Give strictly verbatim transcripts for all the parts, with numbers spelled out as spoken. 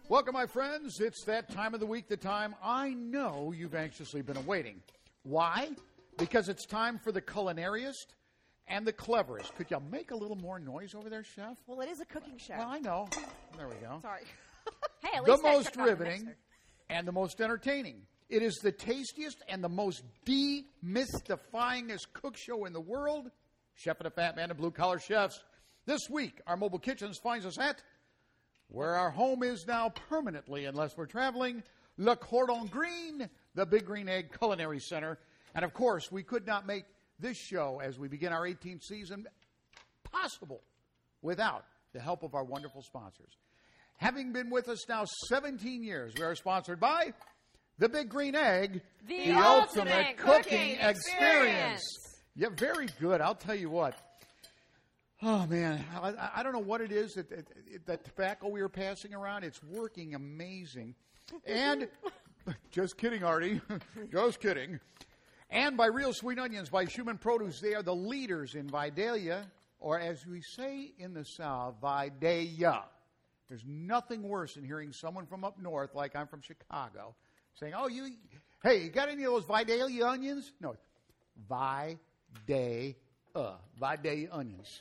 Welcome, my friends. It's that time of the week, the time I know you've anxiously been awaiting. Why? Because it's time for the culinariest and the cleverest. Could you make a little more noise over there, Chef? Well, it is a cooking show. Well, I know. There we go. Sorry. Hey, at The least I most took off the riveting mixer. and the most entertaining. It is the tastiest and the most demystifyingest cook show in the world. Chef and the Fat Man and Blue Collar Chefs. This week, our mobile kitchens finds us at where our home is now permanently, unless we're traveling, Le Cordon Green, the Big Green Egg Culinary Center. And, of course, we could not make this show as we begin our eighteenth season possible without the help of our wonderful sponsors. Having been with us now seventeen years, we are sponsored by the Big Green Egg, The ultimate cooking experience. experience. Yeah, very good. I'll tell you what. Oh, man, I, I don't know what it is, that, that, that tobacco we were passing around. It's working amazing. And, just kidding, Artie. Just kidding. And by Real Sweet Onions, by Human Produce. They are the leaders in Vidalia, or as we say in the South, Vidalia. There's nothing worse than hearing someone from up north, like I'm from Chicago, saying, oh, you, hey, you got any of those Vidalia onions? No, Vidalia, Vidalia onions.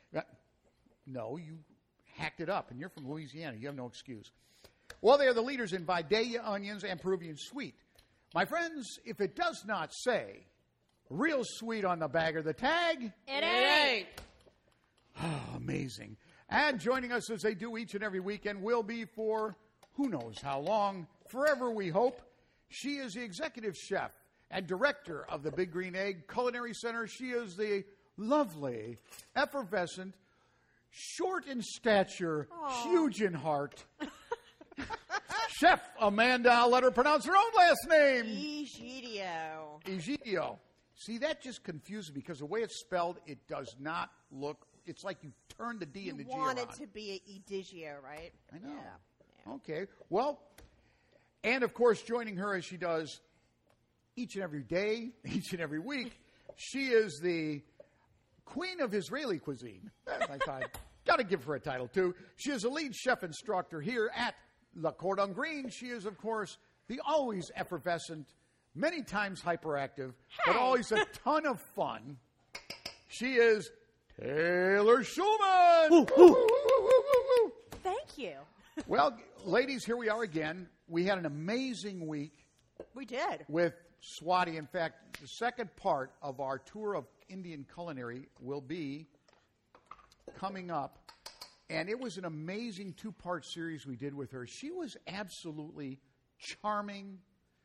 No, you hacked it up, and you're from Louisiana. You have no excuse. Well, they are the leaders in Vidalia onions and Peruvian sweet. My friends, if it does not say real sweet on the bag or the tag, It ain't. oh, amazing. And joining us as they do each and every weekend will be for who knows how long, forever we hope. She is the executive chef and director of the Big Green Egg Culinary Center. She is the lovely, effervescent, short in stature, Aww. huge in heart. Chef Amanda, I'll let her pronounce her own last name. Egidio. Egidio. See, that just confuses me because the way it's spelled, it does not look, it's like you turned the D You and the G want around. it to be Edigio, right? I know. Yeah. yeah. Okay. Well, and of course, joining her as she does each and every day, each and every week, she is the queen of Israeli cuisine. I thought, got to give her a title, too. She is a lead chef instructor here at Le Cordon Green. She is, of course, the always effervescent, many times hyperactive, but Hey. always a ton of fun. She is Taylor Schulman. Woo, woo, woo, woo, woo, woo. Thank you. Well, ladies, here we are again. We had an amazing week We did. with Swati. In fact, the second part of our tour of Indian culinary will be coming up. And it was an amazing two-part series we did with her. She was absolutely charming.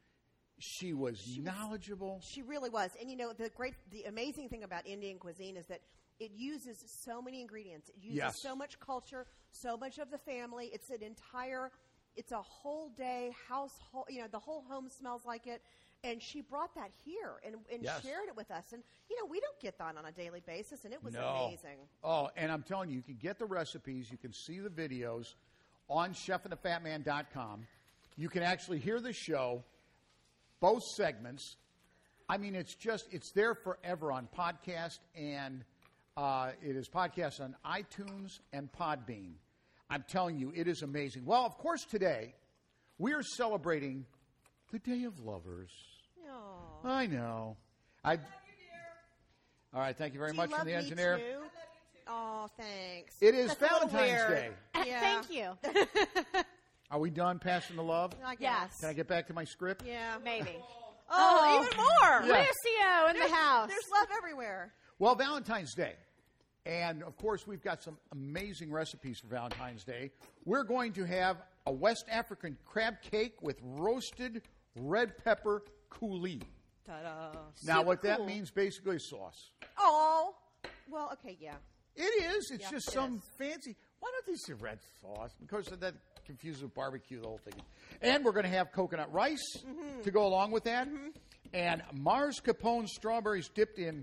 She was She was- knowledgeable. She really was. And you know, the great, the amazing thing about Indian cuisine is that it uses so many ingredients. It uses Yes. so much culture, so much of the family. It's an entire, it's a whole day household, you know, the whole home smells like it. And she brought that here and, and Yes. shared it with us. And, you know, we don't get that on a daily basis, and it was No. amazing. Oh, and I'm telling you, you can get the recipes. You can see the videos on chef and the fat man dot com. You can actually hear the show, both segments. I mean, it's just, it's there forever on podcast, and uh, it is podcast on iTunes and Podbean. I'm telling you, it is amazing. Well, of course, today we are celebrating the Day of Lovers. Aw. I know. I love you, dear. All right, thank you very Do much you from love the me engineer. too? Oh, thanks. It is That's a little Valentine's weird. Day. Yeah. Thank you. Are we done passing the love? I guess. Yes. Can I get back to my script? Yeah. Maybe. Oh, Oh. even more. Yeah. Lucio in There's, the house. there's love everywhere. Well, Valentine's Day. And, of course, we've got some amazing recipes for Valentine's Day. We're going to have a West African crab cake with roasted red pepper coulis. Ta-da. Now, Super what that cool. means basically is sauce. Oh. Well, okay, yeah. It is. It's Yeah, just it some is. fancy. Why don't they say red sauce? Because that confuses with barbecue, the whole thing. And we're going to have coconut rice Mm-hmm. to go along with that. And Mars Capone strawberries dipped in,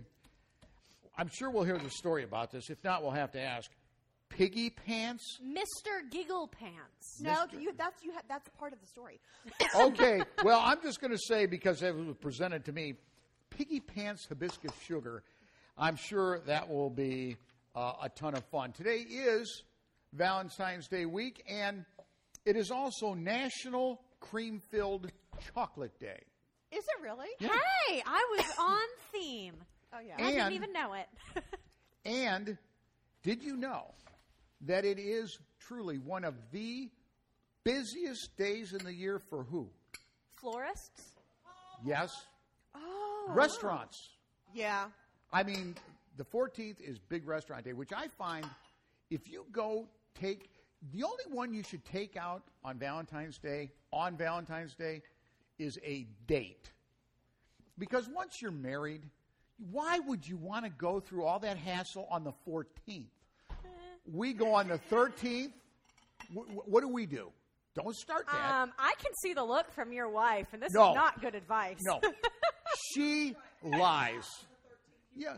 I'm sure we'll hear the story about this. If not, we'll have to ask. Piggy pants? Mister Giggle Pants. No, Mister you, that's you. Ha- that's part of the story. Okay, well, I'm just going to say, because it was presented to me, Piggy Pants Hibiscus Sugar. I'm sure that will be uh, a ton of fun. Today is Valentine's Day week, and It is also National Cream-Filled Chocolate Day. Is it really? Yeah. Hey, I was on theme. Oh, yeah. I And- didn't even know it. And did you know that it is truly one of the busiest days in the year for who? Florists? Yes, Oh. restaurants. Yeah. I mean, the fourteenth is Big Restaurant Day, which I find if you go take, the only one you should take out on Valentine's Day, on Valentine's Day, is a date. Because once you're married, why would you want to go through all that hassle on the fourteenth? We go on the thirteenth. W- w- what do we do? Don't start that. Um, I can see the look from your wife, and this No. is not good advice. No. She lies. Yeah.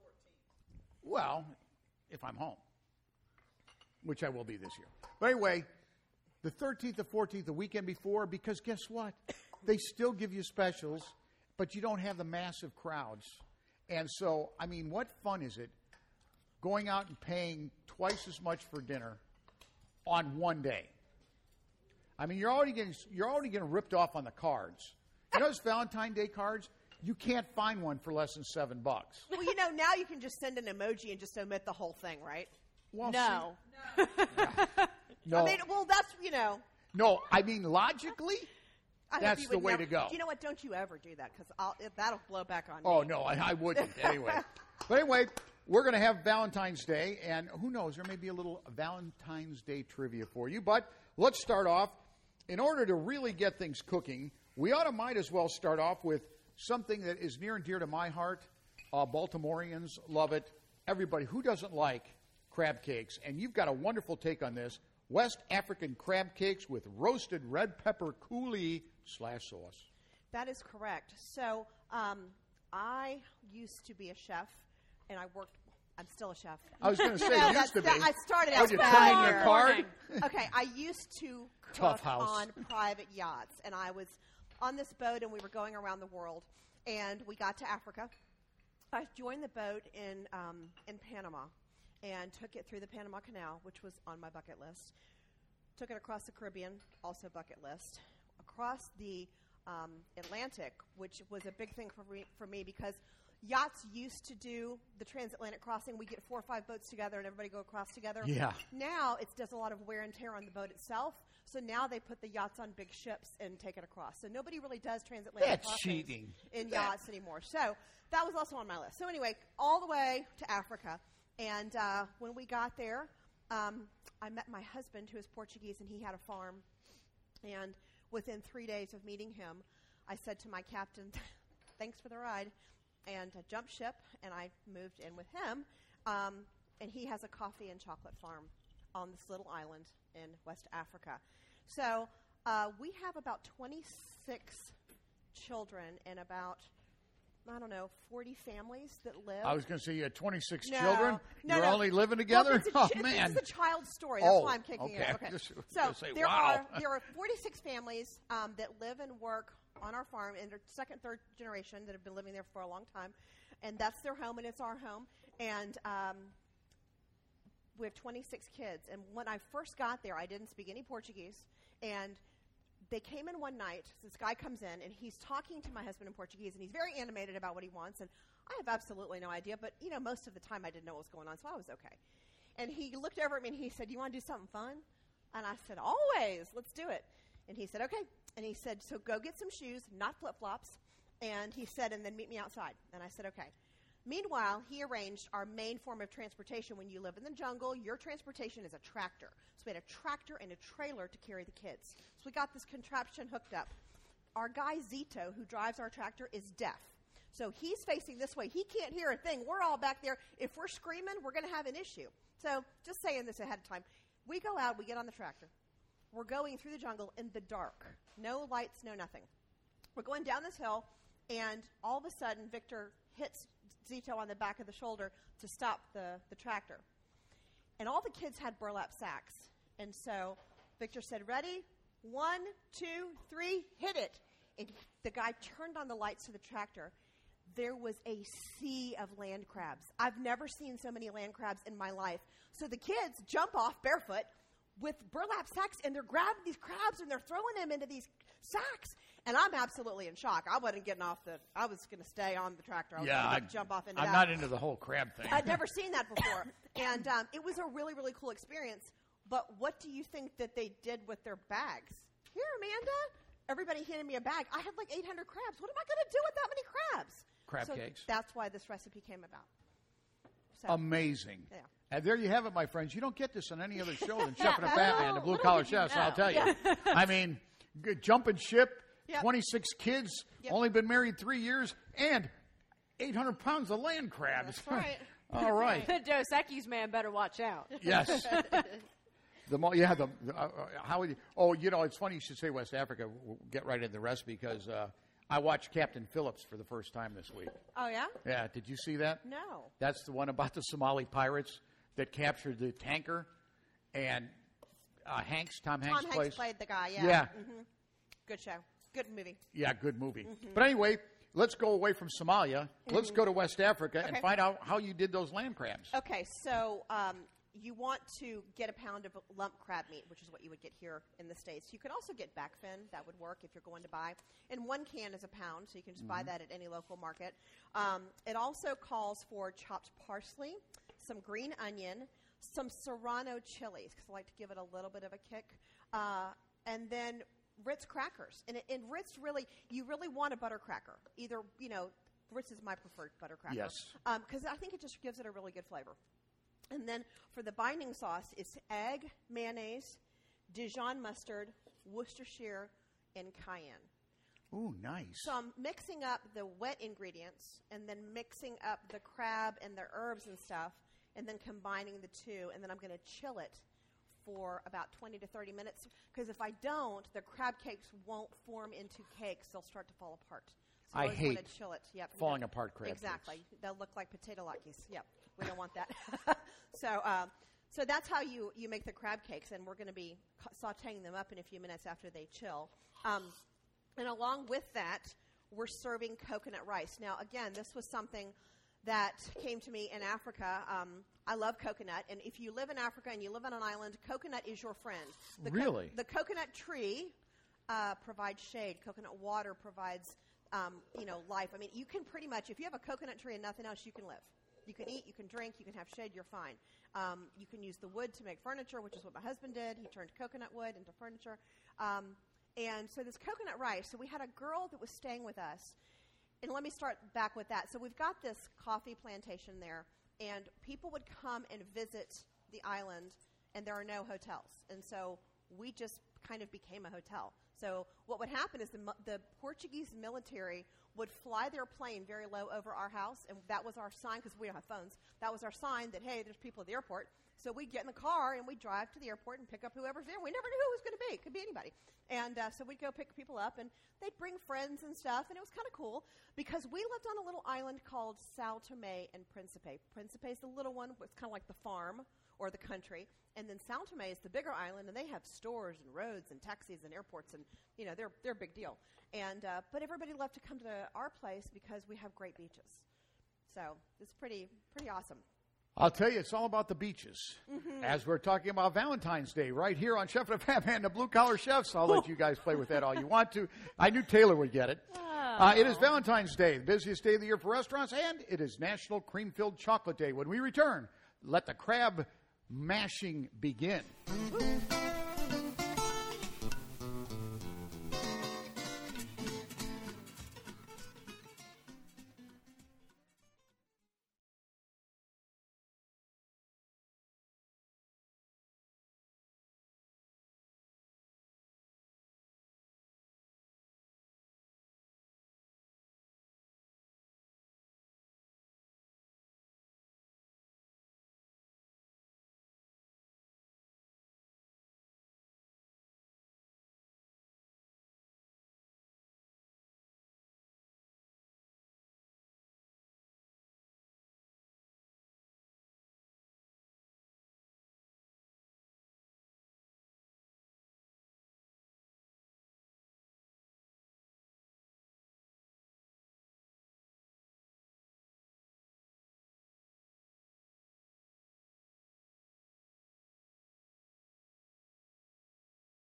Well, if I'm home, which I will be this year. But anyway, the thirteenth, the fourteenth, the weekend before, because guess what? They still give you specials, but you don't have the massive crowds. And so, I mean, what fun is it going out and paying twice as much for dinner on one day? I mean, you're already getting you're already getting ripped off on the cards. You know those Valentine's Day cards? You can't find one for less than seven bucks. Well, you know, now you can just send an emoji and just omit the whole thing, right? Well, No. see, no, I mean, well, that's, you know. no. I mean, logically, I hope That's you the would way never- to go. You know what? Don't you ever do that, because that'll blow back on oh me. no, I, I wouldn't anyway. But anyway, we're going to have Valentine's Day, and who knows? There may be a little Valentine's Day trivia for you. But let's start off. In order to really get things cooking, we ought to might as well start off with something that is near and dear to my heart. Uh, Baltimoreans love it. Everybody, who doesn't like crab cakes? And you've got a wonderful take on this. West African crab cakes with roasted red pepper coulis slash sauce. That is correct. So um, I used to be a chef, and I worked. I'm still a chef. I was going to say, No, used that's- to be. that- I started Oh, out you bad. turned in your Good card? morning. Okay, I used to Tough cook house. on private yachts, and I was on this boat, and we were going around the world, and we got to Africa. I joined the boat in um, in Panama, and took it through the Panama Canal, which was on my bucket list. Took it across the Caribbean, also bucket list. Across the um, Atlantic, which was a big thing for me, for me because yachts used to do the transatlantic crossing. We get four or five boats together and everybody go across together. Yeah. Now it does a lot of wear and tear on the boat itself. So now they put the yachts on big ships and take it across. So nobody really does transatlantic That's crossings cheating. in That- yachts anymore. So that was also on my list. So anyway, all the way to Africa. And uh, when we got there, um, I met my husband, who is Portuguese, and he had a farm. And within three days of meeting him, I said to my captain, thanks for the ride, and I jumped ship, and I moved in with him. Um, and he has a coffee and chocolate farm on this little island in West Africa. So uh, we have about twenty-six children and about, I don't know, forty families that live. I was going to say you had twenty-six No. children. No, You're no. only living Well, together? this is a, oh, this man. is a child's story. That's Oh, why I'm kicking okay. it. Okay. Just- So gonna say, there wow. are there are forty-six families um, that live and work on our farm, and they're second, third generation that have been living there for a long time, and that's their home, and it's our home. And um, we have twenty-six kids. And when I first got there, I didn't speak any Portuguese, and they came in one night. This guy comes in, and he's talking to my husband in Portuguese, and he's very animated about what he wants. And I have absolutely no idea, but you know, most of the time I didn't know what was going on, so I was okay. And he looked over at me and he said, "You want to do something fun?" And I said, "Always. Let's do it." And he said, "Okay." And he said, "So go get some shoes, not flip-flops." And he said, "And then meet me outside." And I said, "Okay." Meanwhile, he arranged our main form of transportation. When you live in the jungle, your transportation is a tractor. So we had a tractor and a trailer to carry the kids. So we got this contraption hooked up. Our guy, Zito, who drives our tractor, is deaf. So he's facing this way. He can't hear a thing. We're all back there. If we're screaming, we're going to have an issue. So just saying this ahead of time. We go out. We get on the tractor. We're going through the jungle in the dark. No lights, no nothing. We're going down this hill, and all of a sudden, Victor hits Zito on the back of the shoulder to stop the, the tractor. And all the kids had burlap sacks. And so Victor said, "Ready? One, two, three, hit it." And the guy turned on the lights to the tractor. There was a sea of land crabs. I've never seen so many land crabs in my life. So the kids jump off barefoot. with burlap sacks, and they're grabbing these crabs and they're throwing them into these sacks. And I'm absolutely in shock. I wasn't getting off the. I was going to stay on the tractor. I was Yeah, going I- to jump off into I'm that. not into the whole crab thing. I'd never seen that before, and um, it was a really, really cool experience. But what do you think that they did with their bags? Here, Amanda. Everybody handed me a bag. I had like eight hundred crabs. What am I going to do with that many crabs? Crab so cakes. That's why this recipe came about. So, Amazing. Yeah. And there you have it, my friends. You don't get this on any other show than Chef and a Fat Man, the Blue Collar Chefs, I'll tell you. I mean, good jumping ship, Yep. twenty-six kids, Yep. only been married three years, and eight hundred pounds of land crabs. That's right. All right. The Dos Equis man better watch out. Yes. The mo- yeah, the, the uh, uh, how would you, oh, you know, it's funny you should say West Africa. We'll get right into the recipe because uh, I watched Captain Phillips for the first time this week. Oh, yeah? Yeah, did you see that? No. That's the one about the Somali pirates that captured the tanker, and uh, Hanks, Tom Hanks, Tom Hanks plays. played the guy, yeah. Yeah. hmm Good show. Good movie. Yeah, good movie. Mm-hmm. But anyway, let's go away from Somalia. Let's go to West Africa and Okay. find out how you did those land crabs. Okay, so um, you want to get a pound of lump crab meat, which is what you would get here in the States. You can also get backfin. That would work if you're going to buy. And one can is a pound, so you can just buy that at any local market. Um, it also calls for chopped parsley, some green onion, some serrano chilies, because I like to give it a little bit of a kick, uh, and then Ritz crackers. And, it, and Ritz really, you really want a butter cracker. Either, you know, Ritz is my preferred butter cracker. Yes. Because I think it just gives it a really good flavor. And then for the binding sauce, it's egg, mayonnaise, Dijon mustard, Worcestershire, and cayenne. Ooh, nice. So I'm mixing up the wet ingredients and then mixing up the crab and the herbs and stuff and then combining the two. And then I'm going to chill it for about twenty to thirty minutes. Because if I don't, the crab cakes won't form into cakes. They'll start to fall apart. So I always hate want to chill it. Yep. falling No. apart crab Exactly. cakes. They'll look like potato latkes. Yep. We don't want that. so, um, so that's how you, you make the crab cakes, and we're going to be ca- sautéing them up in a few minutes after they chill. Um, and along with that, we're serving coconut rice. Now, again, this was something that came to me in Africa. Um, I love coconut, and if you live in Africa and you live on an island, coconut is your friend. The co- Really? the coconut tree uh, provides shade. Coconut water provides, um, you know, life. I mean, you can pretty much, if you have a coconut tree and nothing else, you can live. You can eat, you can drink, you can have shade, you're fine. Um, you can use the wood to make furniture, which is what my husband did. He turned coconut wood into furniture. Um, and so this coconut rice, so we had a girl that was staying with us. And let me start back with that. So we've got this coffee plantation there, and people would come and visit the island, and there are no hotels. And so we just kind of became a hotel. So what would happen is the, mu- the Portuguese military would fly their plane very low over our house, and that was our sign, because we don't have phones. That was our sign that, hey, there's people at the airport. So we'd get in the car, and we'd drive to the airport and pick up whoever's there. We never knew who it was going to be. It could be anybody. And uh, so we'd go pick people up, and they'd bring friends and stuff, and it was kind of cool because we lived on a little island called Sao Tome and Principe. Principe is the little one. It's kind of like the farm or the country. And then Sao Tome is the bigger island, and they have stores and roads and taxis and airports, and, you know, they're, they're a big deal. And uh, but everybody loved to come to our place because we have great beaches. So it's pretty pretty awesome. I'll tell you, it's all about the beaches. Mm-hmm. As we're talking about Valentine's Day right here on Chef and a Fat Man, the Blue Collar Chefs. I'll let you guys play with that all you want to. I knew Taylor would get it. Uh, it is Valentine's Day, the busiest day of the year for restaurants, and it is National Cream-Filled Chocolate Day. When we return, let the crab mashing begin. Woo.